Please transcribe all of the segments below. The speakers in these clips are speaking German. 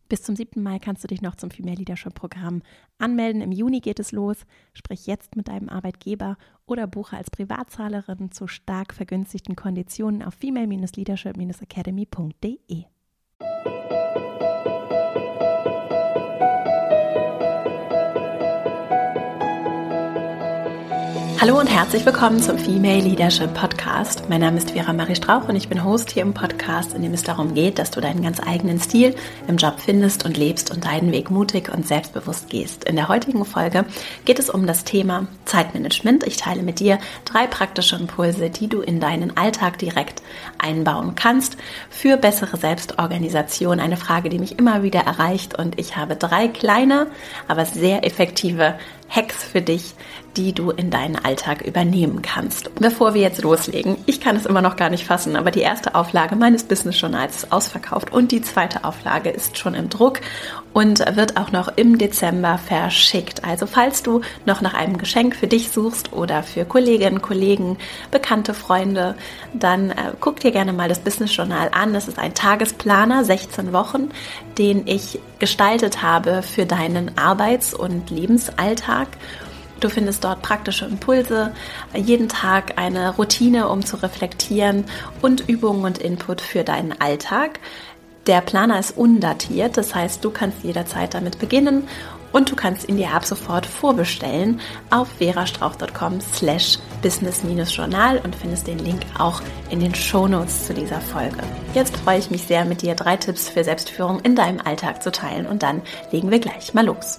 Bis zum 7. Mai kannst du dich noch zum Female Leadership Programm anmelden. Im Juni geht es los. Sprich jetzt mit deinem Arbeitgeber oder buche als Privatzahlerin zu stark vergünstigten Konditionen auf female-leadership-academy.de. Hallo und herzlich willkommen zum Female Leadership Podcast. Mein Name ist Vera Marie Strauch und ich bin Host hier im Podcast, in dem es darum geht, dass du deinen ganz eigenen Stil im Job findest und lebst und deinen Weg mutig und selbstbewusst gehst. In der heutigen Folge geht es um das Thema Zeitmanagement. Ich teile mit dir 3 praktische Impulse, die du in deinen Alltag direkt einbauen kannst für bessere Selbstorganisation. Eine Frage, die mich immer wieder erreicht, und ich habe 3 kleine, aber sehr effektive Hacks für dich, die du in deinen Alltag übernehmen kannst. Bevor wir jetzt loslegen, ich kann es immer noch gar nicht fassen, aber die erste Auflage meines Business-Journals ist ausverkauft und die zweite Auflage ist schon im Druck und wird auch noch im Dezember verschickt. Also falls du noch nach einem Geschenk für dich suchst oder für Kolleginnen, Kollegen, bekannte Freunde, dann guck dir gerne mal das Business-Journal an. Es ist ein Tagesplaner, 16 Wochen, den ich gestaltet habe für deinen Arbeits- und Lebensalltag. Du findest dort praktische Impulse, jeden Tag eine Routine, um zu reflektieren, und Übungen und Input für deinen Alltag. Der Planer ist undatiert, das heißt, du kannst jederzeit damit beginnen und du kannst ihn dir ab sofort vorbestellen auf verastrauch.com/business-journal und findest den Link auch in den Shownotes zu dieser Folge. Jetzt freue ich mich sehr, mit dir 3 Tipps für Selbstführung in deinem Alltag zu teilen, und dann legen wir gleich mal los.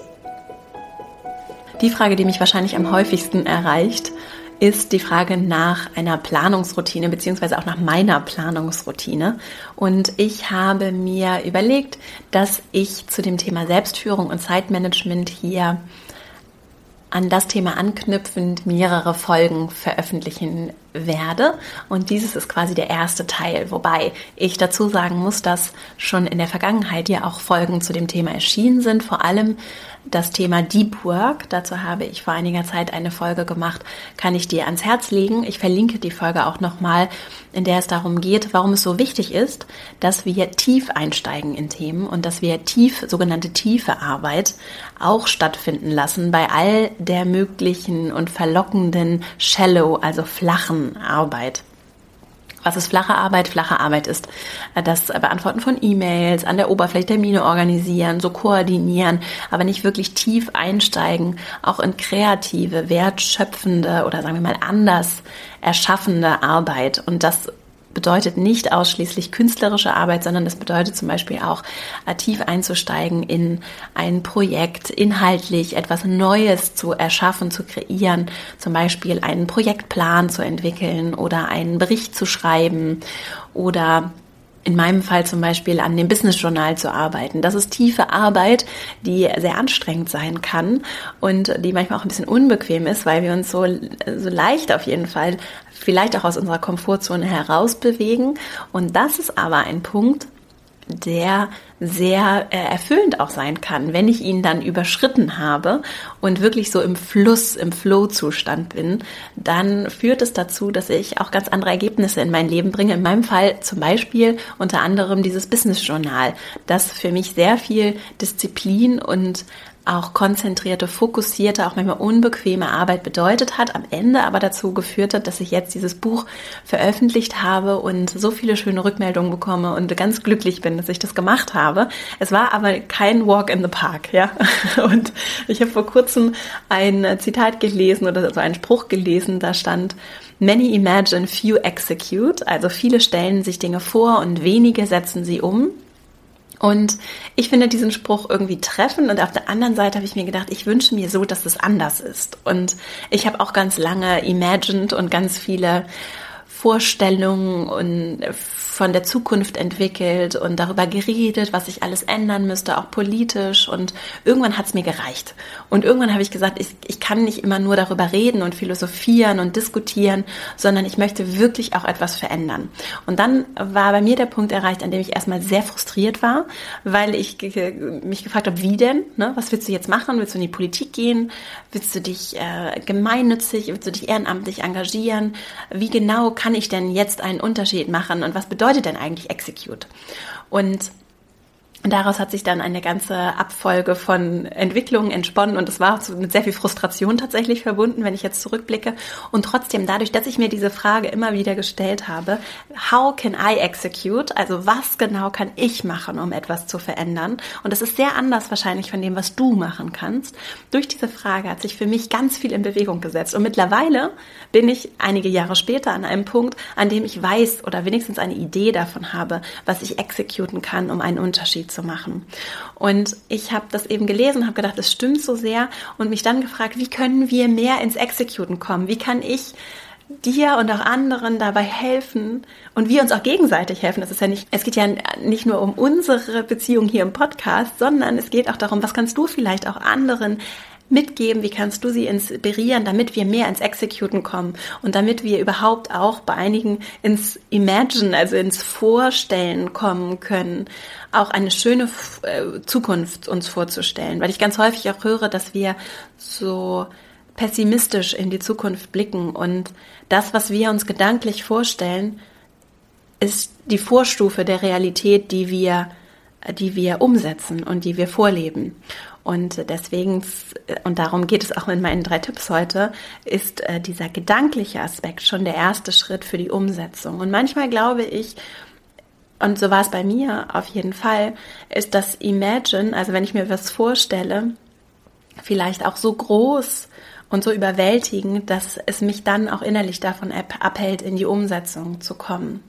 Die Frage, die mich wahrscheinlich am häufigsten erreicht, ist die Frage nach einer Planungsroutine beziehungsweise auch nach meiner Planungsroutine. Und ich habe mir überlegt, dass ich zu dem Thema Selbstführung und Zeitmanagement hier an das Thema anknüpfend mehrere Folgen veröffentlichen werde. Und dieses ist quasi der erste Teil, wobei ich dazu sagen muss, dass schon in der Vergangenheit ja auch Folgen zu dem Thema erschienen sind, vor allem das Thema Deep Work. Dazu habe ich vor einiger Zeit eine Folge gemacht, kann ich dir ans Herz legen. Ich verlinke die Folge auch nochmal, in der es darum geht, warum es so wichtig ist, dass wir tief einsteigen in Themen und dass wir sogenannte tiefe Arbeit auch stattfinden lassen bei all der möglichen und verlockenden Shallow, also flachen Arbeit. Was ist flache Arbeit? Flache Arbeit ist das Beantworten von E-Mails, an der Oberfläche Termine organisieren, so koordinieren, aber nicht wirklich tief einsteigen, auch in kreative, wertschöpfende oder sagen wir mal anders erschaffende Arbeit. Und das bedeutet nicht ausschließlich künstlerische Arbeit, sondern das bedeutet zum Beispiel auch, tief einzusteigen in ein Projekt, inhaltlich etwas Neues zu erschaffen, zu kreieren, zum Beispiel einen Projektplan zu entwickeln oder einen Bericht zu schreiben oder in meinem Fall zum Beispiel an dem Business-Journal zu arbeiten. Das ist tiefe Arbeit, die sehr anstrengend sein kann und die manchmal auch ein bisschen unbequem ist, weil wir uns so leicht auf jeden Fall vielleicht auch aus unserer Komfortzone herausbewegen. Und das ist aber ein Punkt, der sehr erfüllend auch sein kann, wenn ich ihn dann überschritten habe und wirklich so im Flow-Zustand bin, dann führt es dazu, dass ich auch ganz andere Ergebnisse in mein Leben bringe. In meinem Fall zum Beispiel unter anderem dieses Business-Journal, das für mich sehr viel Disziplin und auch konzentrierte, fokussierte, auch manchmal unbequeme Arbeit bedeutet hat, am Ende aber dazu geführt hat, dass ich jetzt dieses Buch veröffentlicht habe und so viele schöne Rückmeldungen bekomme und ganz glücklich bin, dass ich das gemacht habe. Es war aber kein Walk in the Park, ja. Und ich habe vor kurzem ein Zitat gelesen oder so einen Spruch gelesen, da stand: Many imagine, few execute, also viele stellen sich Dinge vor und wenige setzen sie um. Und ich finde diesen Spruch irgendwie treffend, und auf der anderen Seite habe ich mir gedacht, ich wünsche mir so, dass es anders ist. Und ich habe auch ganz lange imagined und ganz viele Vorstellungen und von der Zukunft entwickelt und darüber geredet, was sich alles ändern müsste, auch politisch, und irgendwann hat es mir gereicht. Und irgendwann habe ich gesagt, ich kann nicht immer nur darüber reden und philosophieren und diskutieren, sondern ich möchte wirklich auch etwas verändern. Und dann war bei mir der Punkt erreicht, an dem ich erstmal sehr frustriert war, weil ich mich gefragt habe, wie denn? Ne? Was willst du jetzt machen? Willst du in die Politik gehen? Willst du dich gemeinnützig, willst du dich ehrenamtlich engagieren? Wie genau kann ich denn jetzt einen Unterschied machen? Und was bedeutet denn eigentlich Execute? Und Und daraus hat sich dann eine ganze Abfolge von Entwicklungen entsponnen und es war mit sehr viel Frustration tatsächlich verbunden, wenn ich jetzt zurückblicke. Und trotzdem, dadurch, dass ich mir diese Frage immer wieder gestellt habe, how can I execute? Also was genau kann ich machen, um etwas zu verändern? Und das ist sehr anders wahrscheinlich von dem, was du machen kannst. Durch diese Frage hat sich für mich ganz viel in Bewegung gesetzt. Und mittlerweile bin ich einige Jahre später an einem Punkt, an dem ich weiß oder wenigstens eine Idee davon habe, was ich executen kann, um einen Unterschied zu machen. Und ich habe das eben gelesen, habe gedacht, das stimmt so sehr und mich dann gefragt, wie können wir mehr ins Executen kommen? Wie kann ich dir und auch anderen dabei helfen und wir uns auch gegenseitig helfen? Es geht ja nicht nur um unsere Beziehung hier im Podcast, sondern es geht auch darum, was kannst du vielleicht auch anderen mitgeben, wie kannst du sie inspirieren, damit wir mehr ins Executen kommen und damit wir überhaupt auch bei einigen ins Imagine, also ins Vorstellen kommen können, auch eine schöne Zukunft uns vorzustellen. Weil ich ganz häufig auch höre, dass wir so pessimistisch in die Zukunft blicken und das, was wir uns gedanklich vorstellen, ist die Vorstufe der Realität, die wir umsetzen und die wir vorleben. Und deswegen, und darum geht es auch in meinen 3 Tipps heute, ist dieser gedankliche Aspekt schon der erste Schritt für die Umsetzung. Und manchmal glaube ich, und so war es bei mir auf jeden Fall, ist das Imagine, also wenn ich mir was vorstelle, vielleicht auch so groß und so überwältigend, dass es mich dann auch innerlich davon abhält, in die Umsetzung zu kommen.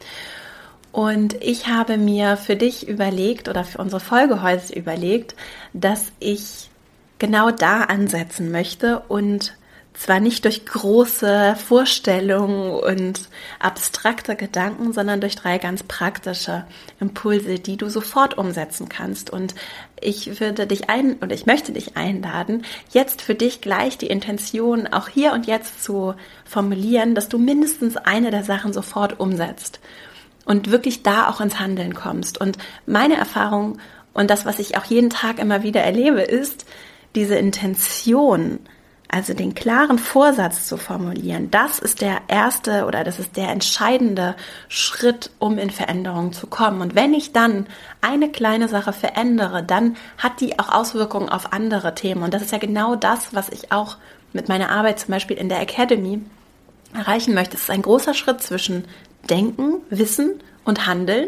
Und ich habe mir für dich überlegt oder für unsere Folge heute überlegt, dass ich genau da ansetzen möchte und zwar nicht durch große Vorstellungen und abstrakte Gedanken, sondern durch 3 ganz praktische Impulse, die du sofort umsetzen kannst. Und ich möchte dich einladen, jetzt für dich gleich die Intention auch hier und jetzt zu formulieren, dass du mindestens eine der Sachen sofort umsetzt. Und wirklich da auch ins Handeln kommst. Und meine Erfahrung und das, was ich auch jeden Tag immer wieder erlebe, ist, diese Intention, also den klaren Vorsatz zu formulieren, das ist der erste oder das ist der entscheidende Schritt, um in Veränderung zu kommen. Und wenn ich dann eine kleine Sache verändere, dann hat die auch Auswirkungen auf andere Themen. Und das ist ja genau das, was ich auch mit meiner Arbeit zum Beispiel in der Academy erreichen möchte. Es ist ein großer Schritt zwischen Denken, Wissen und Handeln.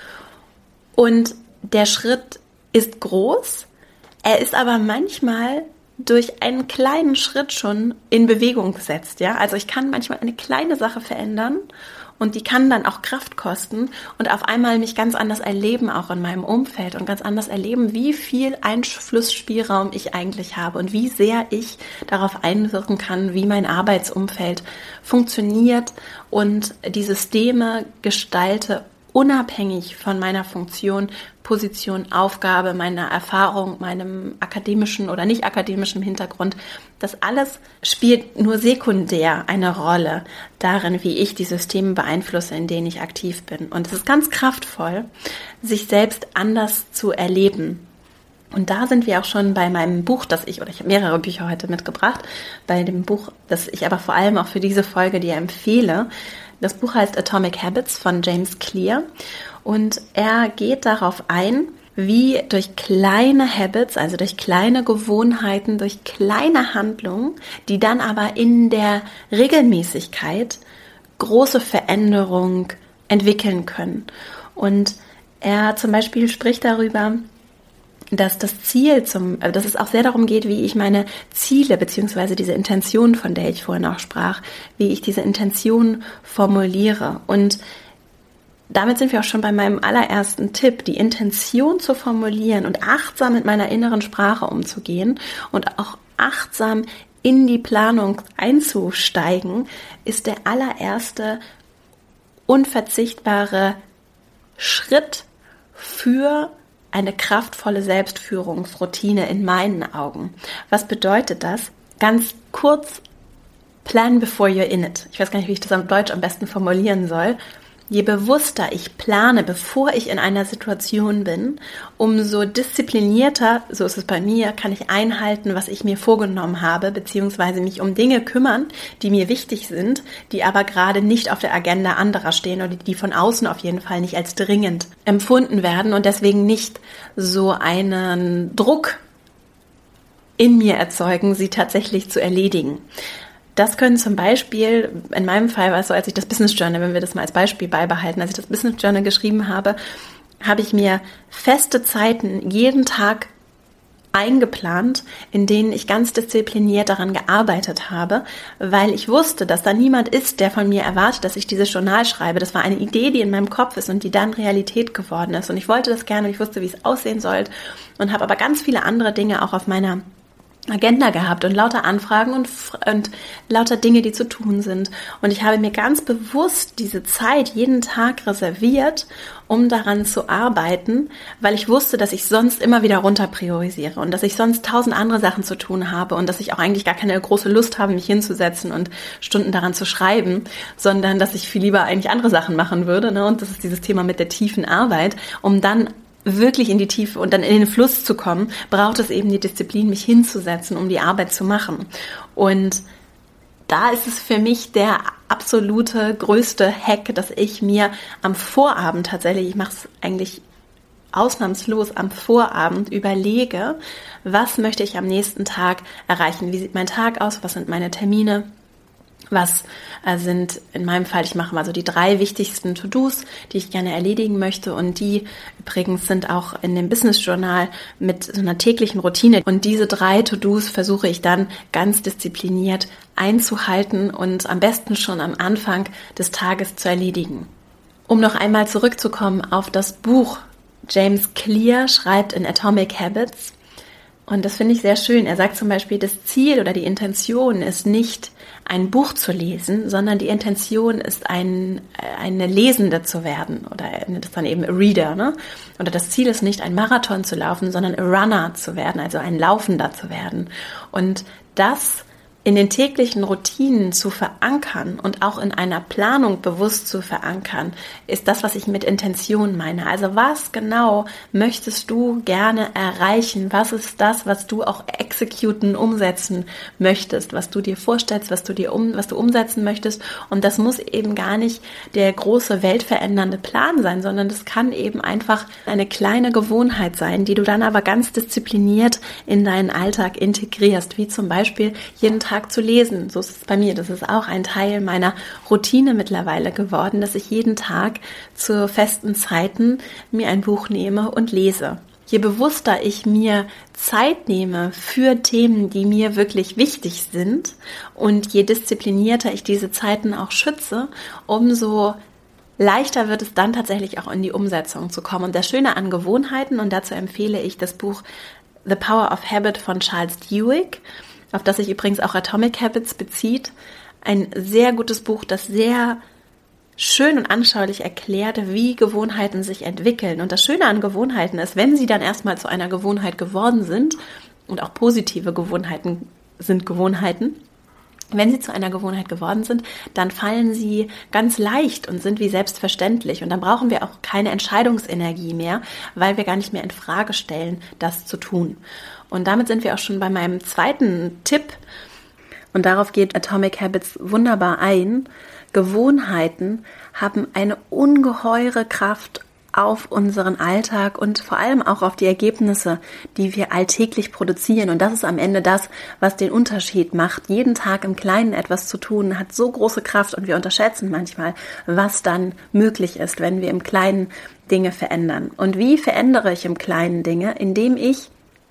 Und der Schritt ist groß. Er ist aber manchmal durch einen kleinen Schritt schon in Bewegung gesetzt. Ja? Also ich kann manchmal eine kleine Sache verändern und die kann dann auch Kraft kosten und auf einmal mich ganz anders erleben, auch in meinem Umfeld und ganz anders erleben, wie viel Einflussspielraum ich eigentlich habe und wie sehr ich darauf einwirken kann, wie mein Arbeitsumfeld funktioniert und die Systeme gestalte, unabhängig von meiner Funktion, Position, Aufgabe, meiner Erfahrung, meinem akademischen oder nicht akademischen Hintergrund. Das alles spielt nur sekundär eine Rolle darin, wie ich die Systeme beeinflusse, in denen ich aktiv bin. Und es ist ganz kraftvoll, sich selbst anders zu erleben. Und da sind wir auch schon bei meinem Buch, ich habe mehrere Bücher heute mitgebracht, bei dem Buch, das ich aber vor allem auch für diese Folge dir empfehle. Das Buch heißt Atomic Habits von James Clear und er geht darauf ein, wie durch kleine Habits, also durch kleine Gewohnheiten, durch kleine Handlungen, die dann aber in der Regelmäßigkeit große Veränderung entwickeln können. Und er zum Beispiel spricht darüber, dass das Ziel dass es auch sehr darum geht, wie ich meine Ziele beziehungsweise diese Intention, von der ich vorhin auch sprach, wie ich diese Intention formuliere. Und damit sind wir auch schon bei meinem allerersten Tipp, die Intention zu formulieren und achtsam mit meiner inneren Sprache umzugehen und auch achtsam in die Planung einzusteigen, ist der allererste unverzichtbare Schritt für eine kraftvolle Selbstführungsroutine in meinen Augen. Was bedeutet das? Ganz kurz, plan before you're in it. Ich weiß gar nicht, wie ich das auf Deutsch am besten formulieren soll. je bewusster ich plane, bevor ich in einer Situation bin, umso disziplinierter, so ist es bei mir, kann ich einhalten, was ich mir vorgenommen habe, beziehungsweise mich um Dinge kümmern, die mir wichtig sind, die aber gerade nicht auf der Agenda anderer stehen oder die von außen auf jeden Fall nicht als dringend empfunden werden und deswegen nicht so einen Druck in mir erzeugen, sie tatsächlich zu erledigen. Das können zum Beispiel, in meinem Fall war es so, als ich das Business Journal, wenn wir das mal als Beispiel beibehalten, als ich das Business Journal geschrieben habe, habe ich mir feste Zeiten jeden Tag eingeplant, in denen ich ganz diszipliniert daran gearbeitet habe, weil ich wusste, dass da niemand ist, der von mir erwartet, dass ich dieses Journal schreibe. Das war eine Idee, die in meinem Kopf ist und die dann Realität geworden ist. Und ich wollte das gerne und ich wusste, wie es aussehen sollte und habe aber ganz viele andere Dinge auch auf meiner Agenda gehabt und lauter Anfragen und lauter Dinge, die zu tun sind. Und ich habe mir ganz bewusst diese Zeit jeden Tag reserviert, um daran zu arbeiten, weil ich wusste, dass ich sonst immer wieder runter priorisiere und dass ich sonst 1000 andere Sachen zu tun habe und dass ich auch eigentlich gar keine große Lust habe, mich hinzusetzen und Stunden daran zu schreiben, sondern dass ich viel lieber eigentlich andere Sachen machen würde. Ne? Und das ist dieses Thema mit der tiefen Arbeit, um dann wirklich in die Tiefe und dann in den Fluss zu kommen, braucht es eben die Disziplin, mich hinzusetzen, um die Arbeit zu machen. Und da ist es für mich der absolute größte Hack, dass ich mir am Vorabend tatsächlich, ich mache es eigentlich ausnahmslos am Vorabend, überlege, was möchte ich am nächsten Tag erreichen, wie sieht mein Tag aus, was sind meine Termine, was sind in meinem Fall, ich mache mal so die 3 wichtigsten To-Dos, die ich gerne erledigen möchte und die übrigens sind auch in dem Business Journal mit so einer täglichen Routine und diese 3 To-Dos versuche ich dann ganz diszipliniert einzuhalten und am besten schon am Anfang des Tages zu erledigen. Um noch einmal zurückzukommen auf das Buch, James Clear schreibt in Atomic Habits und das finde ich sehr schön. Er sagt zum Beispiel, das Ziel oder die Intention ist nicht, ein Buch zu lesen, sondern die Intention ist, eine Lesende zu werden oder er nennt es dann eben a Reader. Ne? Oder das Ziel ist nicht, ein Marathon zu laufen, sondern a Runner zu werden, also ein Laufender zu werden. Und das in den täglichen Routinen zu verankern und auch in einer Planung bewusst zu verankern, ist das, was ich mit Intention meine. Also was genau möchtest du gerne erreichen? Was ist das, was du auch exekuten, umsetzen möchtest, was du dir vorstellst, was du umsetzen möchtest? Und das muss eben gar nicht der große weltverändernde Plan sein, sondern das kann eben einfach eine kleine Gewohnheit sein, die du dann aber ganz diszipliniert in deinen Alltag integrierst, wie zum Beispiel jeden Tag zu lesen. So ist es bei mir. Das ist auch ein Teil meiner Routine mittlerweile geworden, dass ich jeden Tag zu festen Zeiten mir ein Buch nehme und lese. Je bewusster ich mir Zeit nehme für Themen, die mir wirklich wichtig sind und je disziplinierter ich diese Zeiten auch schütze, umso leichter wird es dann tatsächlich auch in die Umsetzung zu kommen. Und das Schöne an Gewohnheiten, und dazu empfehle ich das Buch The Power of Habit von Charles Duhigg, auf das sich übrigens auch Atomic Habits bezieht. Ein sehr gutes Buch, das sehr schön und anschaulich erklärt, wie Gewohnheiten sich entwickeln. Und das Schöne an Gewohnheiten ist, wenn sie dann erstmal zu einer Gewohnheit geworden sind, und auch positive Gewohnheiten sind Gewohnheiten, wenn sie zu einer Gewohnheit geworden sind, dann fallen sie ganz leicht und sind wie selbstverständlich. Und dann brauchen wir auch keine Entscheidungsenergie mehr, weil wir gar nicht mehr in Frage stellen, das zu tun. Und damit sind wir auch schon bei meinem zweiten Tipp. Und darauf geht Atomic Habits wunderbar ein. Gewohnheiten haben eine ungeheure Kraft auf unseren Alltag und vor allem auch auf die Ergebnisse, die wir alltäglich produzieren. Und das ist am Ende das, was den Unterschied macht. Jeden Tag im Kleinen etwas zu tun, hat so große Kraft und wir unterschätzen manchmal, was dann möglich ist, wenn wir im Kleinen Dinge verändern. Und wie verändere ich im Kleinen Dinge? Indem ich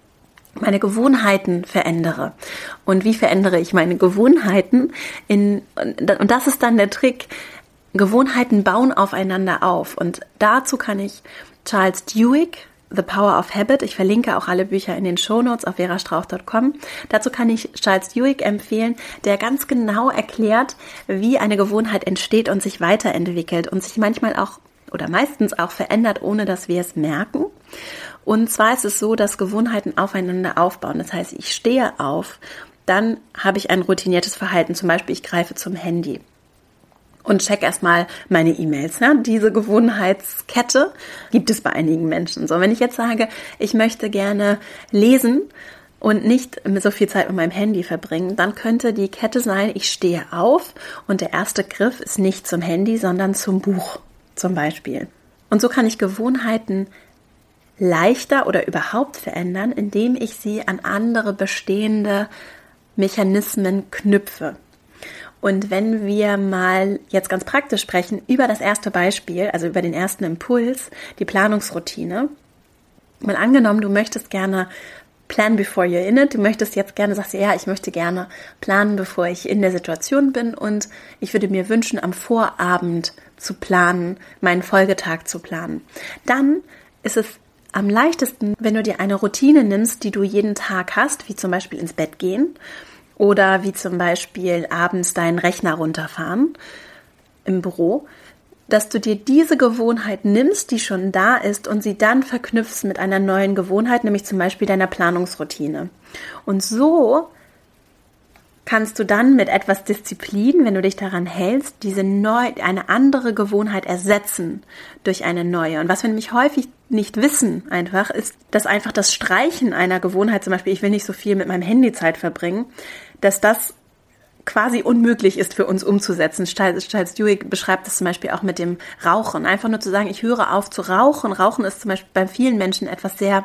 meine Gewohnheiten verändere. Und wie verändere ich meine Gewohnheiten? Und das ist dann der Trick. Gewohnheiten bauen aufeinander auf. Und dazu kann ich Charles Duhigg, The Power of Habit, ich verlinke auch alle Bücher in den Shownotes auf verastrauch.com. Dazu kann ich Charles Duhigg empfehlen, der ganz genau erklärt, wie eine Gewohnheit entsteht und sich weiterentwickelt und sich manchmal auch oder meistens auch verändert, ohne dass wir es merken. Und zwar ist es so, dass Gewohnheiten aufeinander aufbauen. Das heißt, ich stehe auf, dann habe ich ein routiniertes Verhalten. Zum Beispiel, ich greife zum Handy. und check erstmal meine E-Mails. Ja? Diese Gewohnheitskette gibt es bei einigen Menschen. So, wenn ich jetzt sage, ich möchte gerne lesen und nicht so viel Zeit mit meinem Handy verbringen, dann könnte die Kette sein, ich stehe auf und der erste Griff ist nicht zum Handy, sondern zum Buch zum Beispiel. Und so kann ich Gewohnheiten leichter oder überhaupt verändern, indem ich sie an andere bestehende Mechanismen knüpfe. Und wenn wir mal jetzt ganz praktisch sprechen über das erste Beispiel, also über den ersten Impuls, die Planungsroutine. Mal angenommen, du möchtest gerne plan before you're in it, du möchtest jetzt gerne, sagst du, ja, ich möchte gerne planen, bevor ich in der Situation bin und ich würde mir wünschen, am Vorabend zu planen, meinen Folgetag zu planen. Dann ist es am leichtesten, wenn du dir eine Routine nimmst, die du jeden Tag hast, wie zum Beispiel ins Bett gehen oder wie zum Beispiel abends deinen Rechner runterfahren im Büro, dass du dir diese Gewohnheit nimmst, die schon da ist und sie dann verknüpfst mit einer neuen Gewohnheit, nämlich zum Beispiel deiner Planungsroutine. Und so kannst du dann mit etwas Disziplin, wenn du dich daran hältst, eine andere Gewohnheit ersetzen durch eine neue. Und was wir nämlich häufig nicht wissen einfach, ist, dass einfach das Streichen einer Gewohnheit, zum Beispiel, ich will nicht so viel mit meinem Handy Zeit verbringen, dass das quasi unmöglich ist für uns umzusetzen. Charles Duhigg beschreibt das zum Beispiel auch mit dem Rauchen. Einfach nur zu sagen, ich höre auf zu rauchen. Rauchen ist zum Beispiel bei vielen Menschen etwas sehr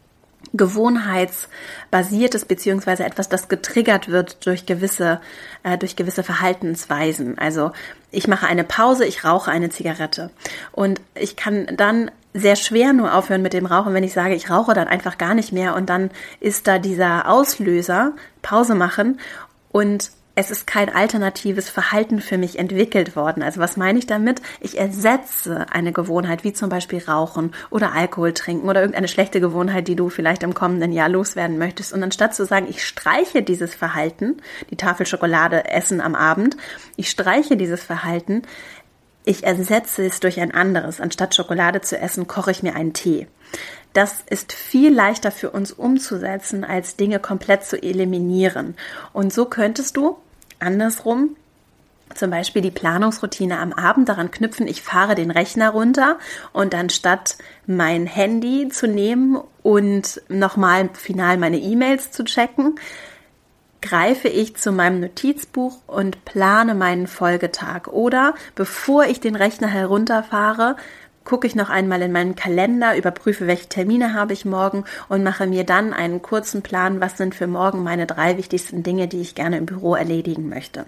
Gewohnheitsbasiertes, beziehungsweise etwas, das getriggert wird durch gewisse Verhaltensweisen. Also ich mache eine Pause, ich rauche eine Zigarette. Und ich kann dann sehr schwer nur aufhören mit dem Rauchen, wenn ich sage, ich rauche dann einfach gar nicht mehr und dann ist da dieser Auslöser, Pause machen und es ist kein alternatives Verhalten für mich entwickelt worden. Also was meine ich damit? Ich ersetze eine Gewohnheit, wie zum Beispiel Rauchen oder Alkohol trinken oder irgendeine schlechte Gewohnheit, die du vielleicht im kommenden Jahr loswerden möchtest. Und anstatt zu sagen, ich streiche dieses Verhalten, die Tafel Schokolade essen am Abend, ich streiche dieses Verhalten, ich ersetze es durch ein anderes. Anstatt Schokolade zu essen, koche ich mir einen Tee. Das ist viel leichter für uns umzusetzen, als Dinge komplett zu eliminieren. Und so könntest du andersrum zum Beispiel die Planungsroutine am Abend daran knüpfen, ich fahre den Rechner runter und dann statt mein Handy zu nehmen und nochmal final meine E-Mails zu checken, greife ich zu meinem Notizbuch und plane meinen Folgetag. Oder bevor ich den Rechner herunterfahre, gucke ich noch einmal in meinen Kalender, überprüfe, welche Termine habe ich morgen und mache mir dann einen kurzen Plan, was sind für morgen meine 3 wichtigsten Dinge, die ich gerne im Büro erledigen möchte.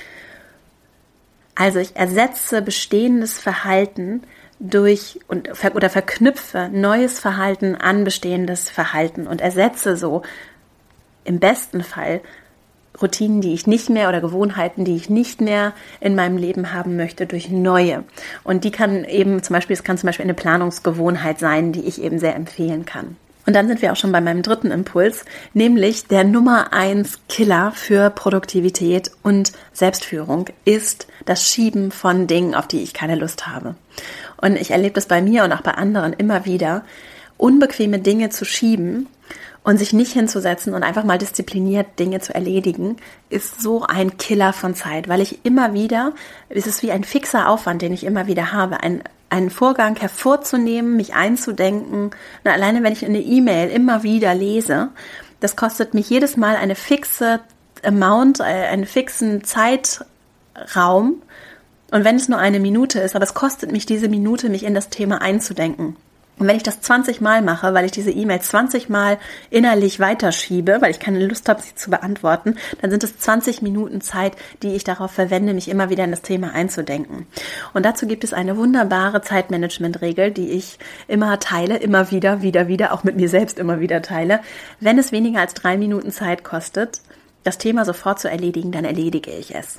Also ich ersetze bestehendes Verhalten oder verknüpfe neues Verhalten an bestehendes Verhalten und ersetze so im besten Fall Routinen, die ich nicht mehr oder Gewohnheiten, die ich nicht mehr in meinem Leben haben möchte, durch neue. Und es kann zum Beispiel eine Planungsgewohnheit sein, die ich eben sehr empfehlen kann. Und dann sind wir auch schon bei meinem dritten Impuls, nämlich der Nummer 1 Killer für Produktivität und Selbstführung ist das Schieben von Dingen, auf die ich keine Lust habe. Und ich erlebe das bei mir und auch bei anderen immer wieder, unbequeme Dinge zu schieben und sich nicht hinzusetzen und einfach mal diszipliniert Dinge zu erledigen, ist so ein Killer von Zeit, weil es ist wie ein fixer Aufwand, den ich immer wieder habe, einen Vorgang hervorzunehmen, mich einzudenken. Alleine wenn ich eine E-Mail immer wieder lese, das kostet mich jedes Mal eine fixe Amount, einen fixen Zeitraum. Und wenn es nur 1 Minute ist, aber es kostet mich diese Minute, mich in das Thema einzudenken. Und wenn ich das 20 Mal mache, weil ich diese E-Mail 20 Mal innerlich weiterschiebe, weil ich keine Lust habe, sie zu beantworten, dann sind es 20 Minuten Zeit, die ich darauf verwende, mich immer wieder in das Thema einzudenken. Und dazu gibt es eine wunderbare Zeitmanagement-Regel, die ich immer teile, immer wieder, auch mit mir selbst immer wieder teile. Wenn es weniger als 3 Minuten Zeit kostet, das Thema sofort zu erledigen, dann erledige ich es.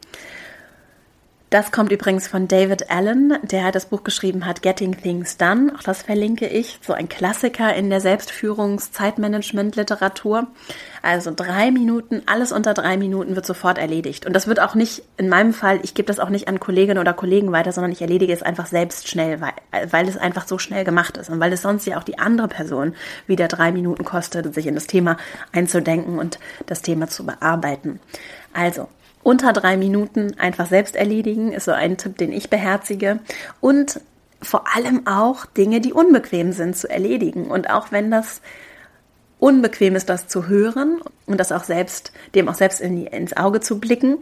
Das kommt übrigens von David Allen, der das Buch geschrieben hat, Getting Things Done. Auch das verlinke ich. So ein Klassiker in der Selbstführungs-Zeitmanagement-Literatur. Also 3 Minuten, alles unter 3 Minuten wird sofort erledigt. Und das wird auch nicht, in meinem Fall, ich gebe das auch nicht an Kolleginnen oder Kollegen weiter, sondern ich erledige es einfach selbst schnell, weil es einfach so schnell gemacht ist. Und weil es sonst ja auch die andere Person wieder 3 Minuten kostet, sich in das Thema einzudenken und das Thema zu bearbeiten. Also, unter 3 Minuten einfach selbst erledigen, ist so ein Tipp, den ich beherzige. Und vor allem auch Dinge, die unbequem sind, zu erledigen. Und auch wenn das unbequem ist, das zu hören und das auch selbst, dem auch selbst ins Auge zu blicken,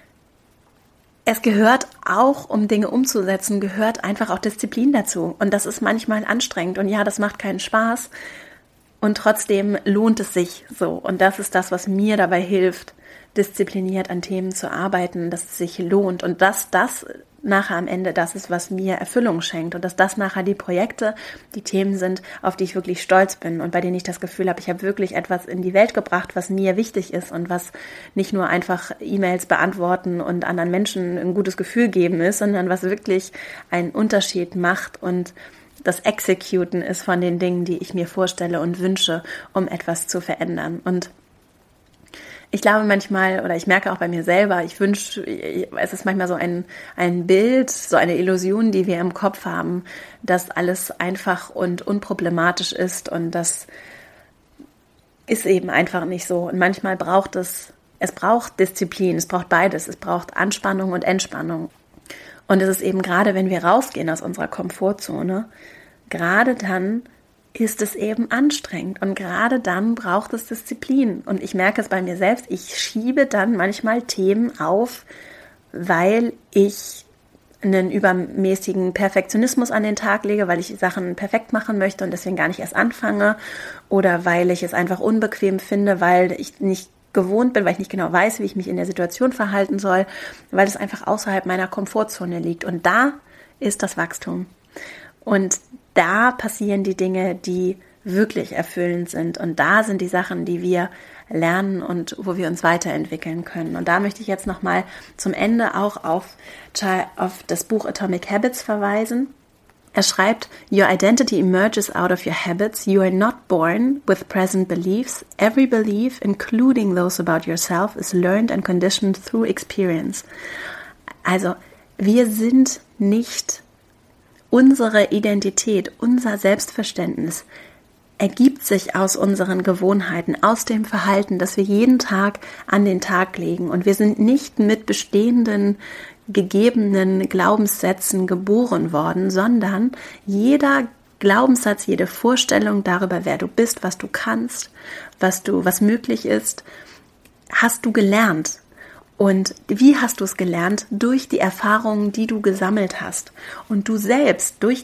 es gehört auch, um Dinge umzusetzen, gehört einfach auch Disziplin dazu. Und das ist manchmal anstrengend. Und ja, das macht keinen Spaß. Und trotzdem lohnt es sich so. Und das ist das, was mir dabei hilft, diszipliniert an Themen zu arbeiten, dass es sich lohnt. Und dass das nachher am Ende das ist, was mir Erfüllung schenkt. Und dass das nachher die Projekte, die Themen sind, auf die ich wirklich stolz bin und bei denen ich das Gefühl habe, ich habe wirklich etwas in die Welt gebracht, was mir wichtig ist und was nicht nur einfach E-Mails beantworten und anderen Menschen ein gutes Gefühl geben ist, sondern was wirklich einen Unterschied macht und das Executen ist von den Dingen, die ich mir vorstelle und wünsche, um etwas zu verändern. Und ich glaube manchmal, oder ich merke auch bei mir selber, es ist manchmal so ein Bild, so eine Illusion, die wir im Kopf haben, dass alles einfach und unproblematisch ist, und das ist eben einfach nicht so. Und manchmal braucht es braucht Disziplin, es braucht beides, es braucht Anspannung und Entspannung. Und es ist eben gerade, wenn wir rausgehen aus unserer Komfortzone, gerade dann ist es eben anstrengend und gerade dann braucht es Disziplin. Und ich merke es bei mir selbst, ich schiebe dann manchmal Themen auf, weil ich einen übermäßigen Perfektionismus an den Tag lege, weil ich Sachen perfekt machen möchte und deswegen gar nicht erst anfange, oder weil ich es einfach unbequem finde, weil ich nicht gewohnt bin, weil ich nicht genau weiß, wie ich mich in der Situation verhalten soll, weil es einfach außerhalb meiner Komfortzone liegt. Und da ist das Wachstum. Und da passieren die Dinge, die wirklich erfüllend sind. Und da sind die Sachen, die wir lernen und wo wir uns weiterentwickeln können. Und da möchte ich jetzt nochmal zum Ende auch auf das Buch Atomic Habits verweisen. Er schreibt, "Your identity emerges out of your habits. You are not born with present beliefs. Every belief, including those about yourself, is learned and conditioned through experience." Also, wir sind nicht unsere Identität, unser Selbstverständnis ergibt sich aus unseren Gewohnheiten, aus dem Verhalten, das wir jeden Tag an den Tag legen. Und wir sind nicht mit bestehenden, gegebenen Glaubenssätzen geboren worden, sondern jeder Glaubenssatz, jede Vorstellung darüber, wer du bist, was du kannst, was möglich ist, hast du gelernt. Und wie hast du es gelernt? Durch die Erfahrungen, die du gesammelt hast. Und du selbst durch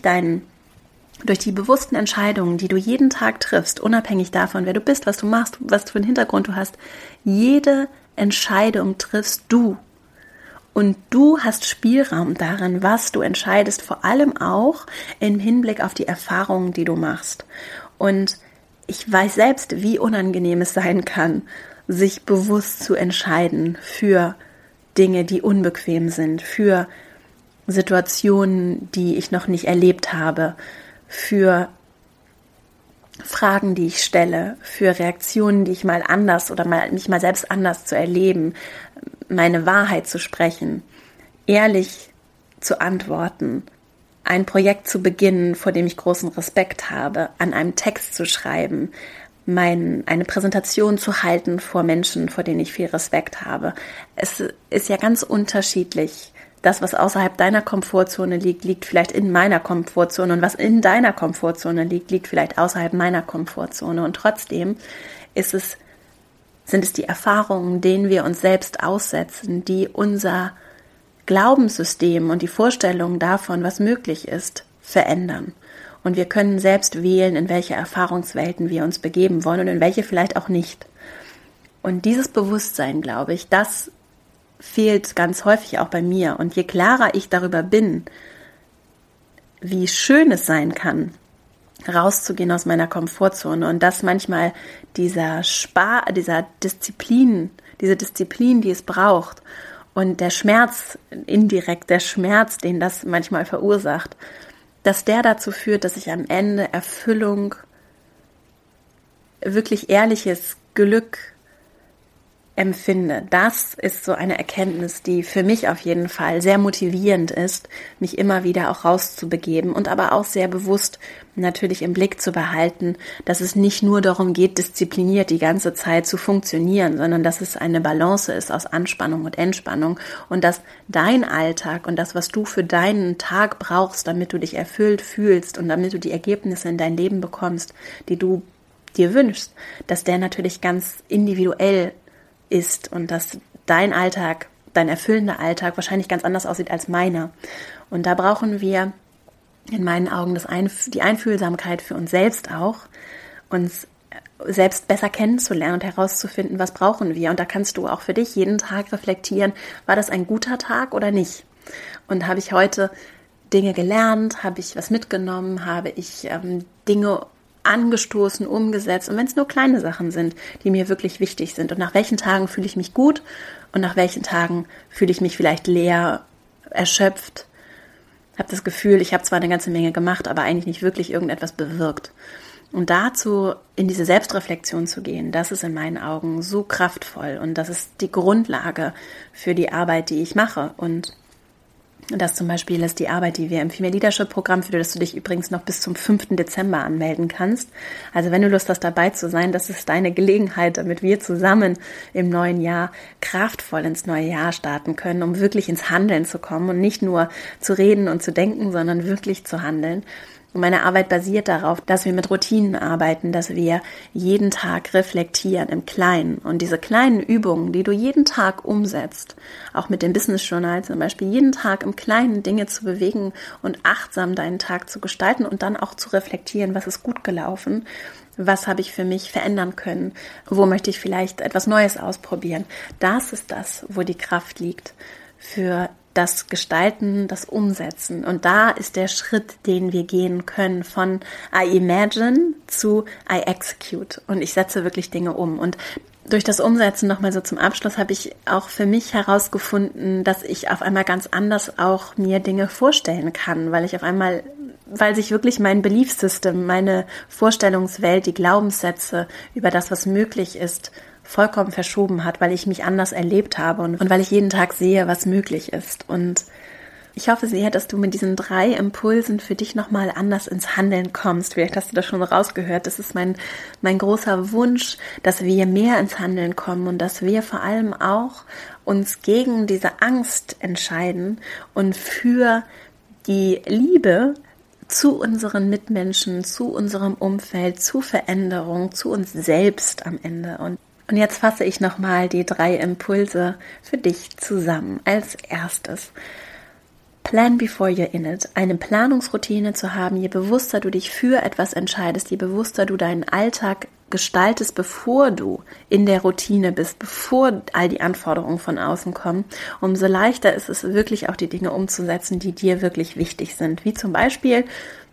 die bewussten Entscheidungen, die du jeden Tag triffst, unabhängig davon, wer du bist, was du machst, was für einen Hintergrund du hast, jede Entscheidung triffst du. Und du hast Spielraum darin, was du entscheidest, vor allem auch im Hinblick auf die Erfahrungen, die du machst. Und ich weiß selbst, wie unangenehm es sein kann, sich bewusst zu entscheiden für Dinge, die unbequem sind, für Situationen, die ich noch nicht erlebt habe, für Fragen, die ich stelle, für Reaktionen, die ich mal anders oder mich mal selbst anders zu erleben, meine Wahrheit zu sprechen, ehrlich zu antworten, ein Projekt zu beginnen, vor dem ich großen Respekt habe, an einem Text zu schreiben, eine Präsentation zu halten vor Menschen, vor denen ich viel Respekt habe. Es ist ja ganz unterschiedlich. Das, was außerhalb deiner Komfortzone liegt, liegt vielleicht in meiner Komfortzone. Und was in deiner Komfortzone liegt, liegt vielleicht außerhalb meiner Komfortzone. Und trotzdem sind es die Erfahrungen, denen wir uns selbst aussetzen, die unser Glaubenssystem und die Vorstellungen davon, was möglich ist, verändern. Und wir können selbst wählen, in welche Erfahrungswelten wir uns begeben wollen und in welche vielleicht auch nicht. Und dieses Bewusstsein, glaube ich, das fehlt ganz häufig auch bei mir. Und je klarer ich darüber bin, wie schön es sein kann, rauszugehen aus meiner Komfortzone und dass manchmal diese Disziplin, die es braucht und der Schmerz, indirekt der Schmerz, den das manchmal verursacht, dass der dazu führt, dass ich am Ende Erfüllung, wirklich ehrliches Glück empfinde. Das ist so eine Erkenntnis, die für mich auf jeden Fall sehr motivierend ist, mich immer wieder auch rauszubegeben und aber auch sehr bewusst natürlich im Blick zu behalten, dass es nicht nur darum geht, diszipliniert die ganze Zeit zu funktionieren, sondern dass es eine Balance ist aus Anspannung und Entspannung und dass dein Alltag und das, was du für deinen Tag brauchst, damit du dich erfüllt fühlst und damit du die Ergebnisse in dein Leben bekommst, die du dir wünschst, dass der natürlich ganz individuell ist und dass dein Alltag, dein erfüllender Alltag wahrscheinlich ganz anders aussieht als meiner. Und da brauchen wir in meinen Augen die Einfühlsamkeit für uns selbst auch, uns selbst besser kennenzulernen und herauszufinden, was brauchen wir. Und da kannst du auch für dich jeden Tag reflektieren, war das ein guter Tag oder nicht? Und habe ich heute Dinge gelernt, habe ich was mitgenommen, habe ich Dinge angestoßen, umgesetzt und wenn es nur kleine Sachen sind, die mir wirklich wichtig sind und nach welchen Tagen fühle ich mich gut und nach welchen Tagen fühle ich mich vielleicht leer, erschöpft, habe das Gefühl, ich habe zwar eine ganze Menge gemacht, aber eigentlich nicht wirklich irgendetwas bewirkt. Und dazu in diese Selbstreflexion zu gehen, das ist in meinen Augen so kraftvoll und das ist die Grundlage für die Arbeit, die ich mache. Und das zum Beispiel ist die Arbeit, die wir im Female Leadership Programm, für das du dich übrigens noch bis zum 5. Dezember anmelden kannst. Also wenn du Lust hast, dabei zu sein, das ist deine Gelegenheit, damit wir zusammen im neuen Jahr kraftvoll ins neue Jahr starten können, um wirklich ins Handeln zu kommen und nicht nur zu reden und zu denken, sondern wirklich zu handeln. Und meine Arbeit basiert darauf, dass wir mit Routinen arbeiten, dass wir jeden Tag reflektieren im Kleinen. Und diese kleinen Übungen, die du jeden Tag umsetzt, auch mit dem Business Journal zum Beispiel, jeden Tag im Kleinen Dinge zu bewegen und achtsam deinen Tag zu gestalten und dann auch zu reflektieren, was ist gut gelaufen, was habe ich für mich verändern können, wo möchte ich vielleicht etwas Neues ausprobieren. Das ist das, wo die Kraft liegt für das Gestalten, das Umsetzen. Und da ist der Schritt, den wir gehen können von I imagine zu I execute. Und ich setze wirklich Dinge um. Und durch das Umsetzen nochmal so zum Abschluss habe ich auch für mich herausgefunden, dass ich auf einmal ganz anders auch mir Dinge vorstellen kann, weil sich wirklich mein Belief System, meine Vorstellungswelt, die Glaubenssätze über das, was möglich ist, vollkommen verschoben hat, weil ich mich anders erlebt habe und weil ich jeden Tag sehe, was möglich ist. Und ich hoffe sehr, dass du mit diesen 3 Impulsen für dich nochmal anders ins Handeln kommst. Vielleicht hast du das schon rausgehört. Das ist mein großer Wunsch, dass wir mehr ins Handeln kommen und dass wir vor allem auch uns gegen diese Angst entscheiden und für die Liebe zu unseren Mitmenschen, zu unserem Umfeld, zu Veränderung, zu uns selbst am Ende. Und jetzt fasse ich nochmal die 3 Impulse für dich zusammen. Als erstes, plan before you're in it. Eine Planungsroutine zu haben, je bewusster du dich für etwas entscheidest, je bewusster du deinen Alltag gestaltest, bevor du in der Routine bist, bevor all die Anforderungen von außen kommen, umso leichter ist es wirklich auch die Dinge umzusetzen, die dir wirklich wichtig sind. Wie zum Beispiel,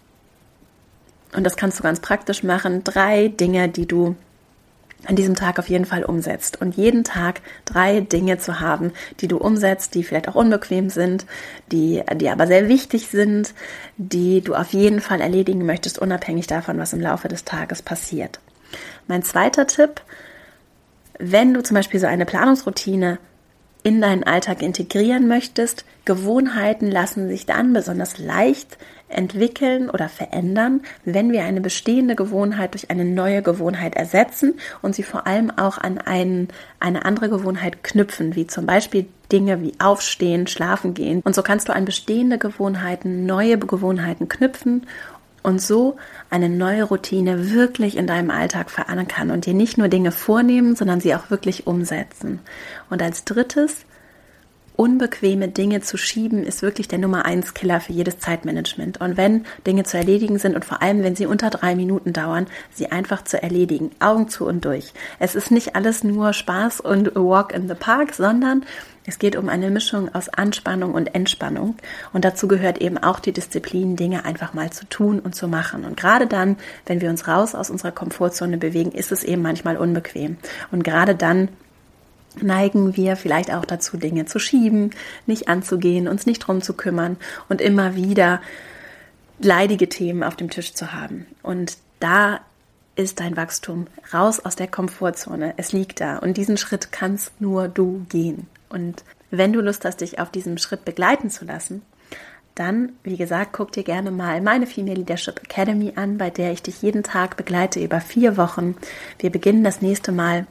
und das kannst du ganz praktisch machen, 3 Dinge, die du an diesem Tag auf jeden Fall umsetzt und jeden Tag 3 Dinge zu haben, die du umsetzt, die vielleicht auch unbequem sind, die aber sehr wichtig sind, die du auf jeden Fall erledigen möchtest, unabhängig davon, was im Laufe des Tages passiert. Mein zweiter Tipp, wenn du zum Beispiel so eine Planungsroutine in deinen Alltag integrieren möchtest, Gewohnheiten lassen sich dann besonders leicht entwickeln oder verändern, wenn wir eine bestehende Gewohnheit durch eine neue Gewohnheit ersetzen und sie vor allem auch an eine andere Gewohnheit knüpfen, wie zum Beispiel Dinge wie Aufstehen, Schlafen gehen. Und so kannst du an bestehende Gewohnheiten, neue Gewohnheiten knüpfen und so eine neue Routine wirklich in deinem Alltag verankern und dir nicht nur Dinge vornehmen, sondern sie auch wirklich umsetzen. Und als drittes, unbequeme Dinge zu schieben, ist wirklich der Nummer 1 Killer für jedes Zeitmanagement. Und wenn Dinge zu erledigen sind und vor allem, wenn sie unter 3 Minuten dauern, sie einfach zu erledigen, Augen zu und durch. Es ist nicht alles nur Spaß und Walk in the Park, sondern es geht um eine Mischung aus Anspannung und Entspannung. Und dazu gehört eben auch die Disziplin, Dinge einfach mal zu tun und zu machen. Und gerade dann, wenn wir uns raus aus unserer Komfortzone bewegen, ist es eben manchmal unbequem. Und gerade dann neigen wir vielleicht auch dazu, Dinge zu schieben, nicht anzugehen, uns nicht drum zu kümmern und immer wieder leidige Themen auf dem Tisch zu haben. Und da ist dein Wachstum. Raus aus der Komfortzone. Es liegt da. Und diesen Schritt kannst nur du gehen. Und wenn du Lust hast, dich auf diesem Schritt begleiten zu lassen, dann, wie gesagt, guck dir gerne mal meine Female Leadership Academy an, bei der ich dich jeden Tag begleite über 4 Wochen. Wir beginnen das nächste Mal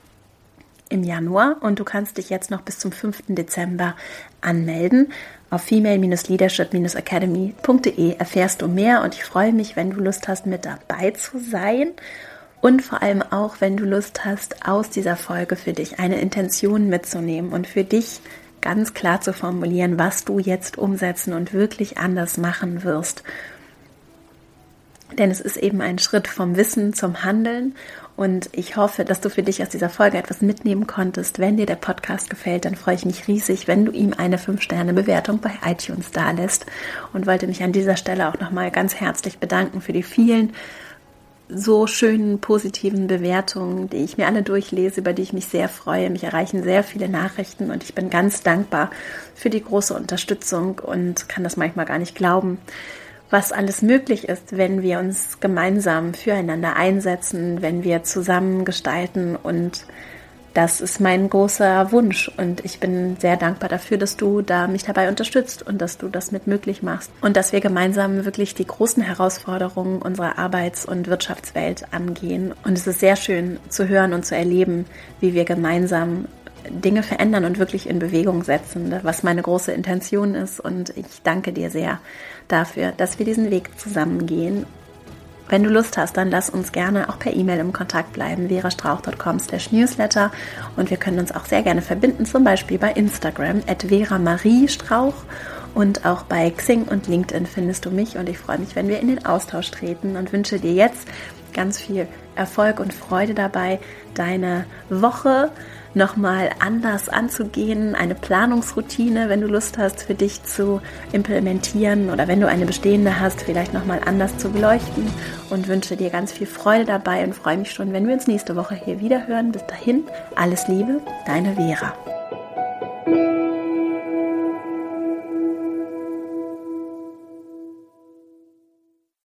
im Januar und du kannst dich jetzt noch bis zum 5. Dezember anmelden. Auf female-leadership-academy.de erfährst du mehr und ich freue mich, wenn du Lust hast, mit dabei zu sein und vor allem auch, wenn du Lust hast, aus dieser Folge für dich eine Intention mitzunehmen und für dich ganz klar zu formulieren, was du jetzt umsetzen und wirklich anders machen wirst. Denn es ist eben ein Schritt vom Wissen zum Handeln und ich hoffe, dass du für dich aus dieser Folge etwas mitnehmen konntest. Wenn dir der Podcast gefällt, dann freue ich mich riesig, wenn du ihm eine 5-Sterne-Bewertung bei iTunes dalässt und wollte mich an dieser Stelle auch nochmal ganz herzlich bedanken für die vielen so schönen, positiven Bewertungen, die ich mir alle durchlese, über die ich mich sehr freue. Mich erreichen sehr viele Nachrichten und ich bin ganz dankbar für die große Unterstützung und kann das manchmal gar nicht glauben, was alles möglich ist, wenn wir uns gemeinsam füreinander einsetzen, wenn wir zusammen gestalten und das ist mein großer Wunsch und ich bin sehr dankbar dafür, dass du da mich dabei unterstützt und dass du das mit möglich machst und dass wir gemeinsam wirklich die großen Herausforderungen unserer Arbeits- und Wirtschaftswelt angehen. Und es ist sehr schön zu hören und zu erleben, wie wir gemeinsam Dinge verändern und wirklich in Bewegung setzen, was meine große Intention ist. Und ich danke dir sehr dafür, dass wir diesen Weg zusammen gehen. Wenn du Lust hast, dann lass uns gerne auch per E-Mail im Kontakt bleiben, verastrauch.com/newsletter und wir können uns auch sehr gerne verbinden, zum Beispiel bei Instagram @vera-marie-strauch und auch bei Xing und LinkedIn findest du mich und ich freue mich, wenn wir in den Austausch treten und wünsche dir jetzt ganz viel Erfolg und Freude dabei, deine Woche nochmal anders anzugehen, eine Planungsroutine, wenn du Lust hast, für dich zu implementieren oder wenn du eine bestehende hast, vielleicht nochmal anders zu beleuchten und wünsche dir ganz viel Freude dabei und freue mich schon, wenn wir uns nächste Woche hier wieder hören. Bis dahin, alles Liebe, deine Vera.